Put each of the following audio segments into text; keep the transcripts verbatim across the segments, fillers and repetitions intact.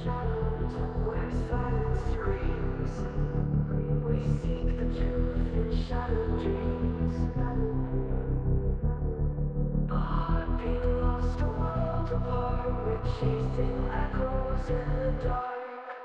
shadows where silence screams. We seek the truth in shattered dreams. A heartbeat lost, a world apart. We're chasing echoes in the dark.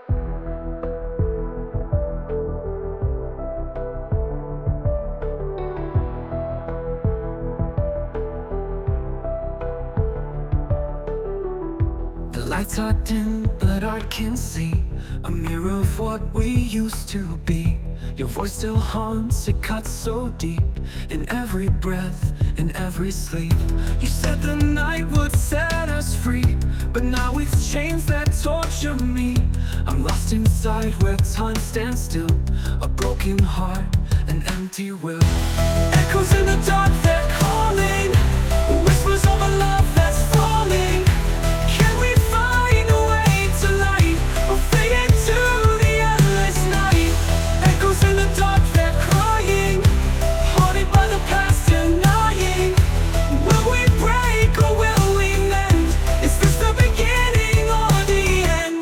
The lights are dim, but I can see a mirror of what we used to be. Your voice still haunts, it cuts so deep, in every breath, in every sleep. You said the night would set us free, but now with chains that torture me, I'm lost inside where time stands still. A broken heart, an empty will. Echoes in the dark, they're calling. Whispers of a love that's falling. Can we find a way to light, or fade into the endless night? Echoes in the dark, they're crying, haunted by the past, denying. Will we break or will we mend? Is this the beginning or the end?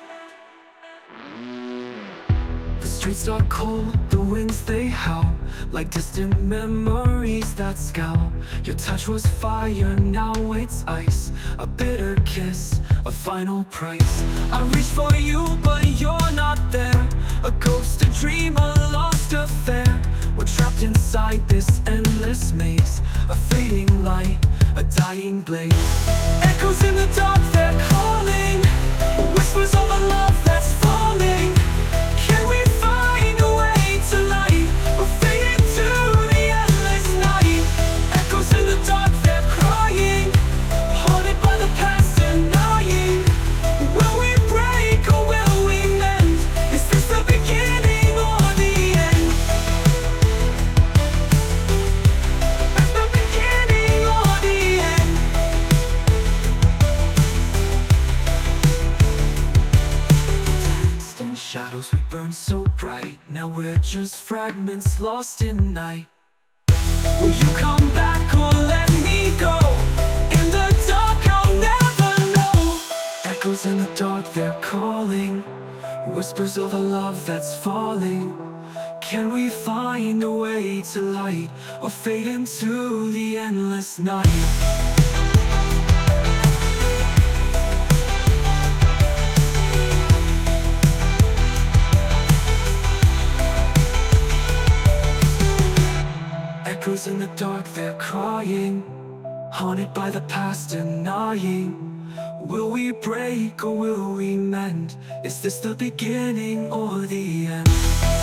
The streets are cold, the winds they howl, like distant memories that scowl. Your touch was fire, now it's ice. A bitter kiss, a final price. I reach for you, but you're not there. A ghost, a dream, a lost affair. We're trapped inside this endless maze. A fading light, a dying blaze. Echoes in the dark, they're calling. Whispers of a love that's falling. Can we find a way to light, or fade into the endless night? Echoes in the dark, they're crying, haunted by the past, denying. Will we break or will we mend? Is this the beginning or the end? Is the beginning or the end? In shadows we burn so bright. Now we're just fragments lost in night. Will you come back or let me go? In the dark I'll never know. Echoes in the dark, they're calling. Whispers of a love that's falling. Can we find a way to light, or fade into the endless night? Echoes in the dark, they're crying, haunted by the past, denying. Will we break or will we mend? Is this the beginning or the end?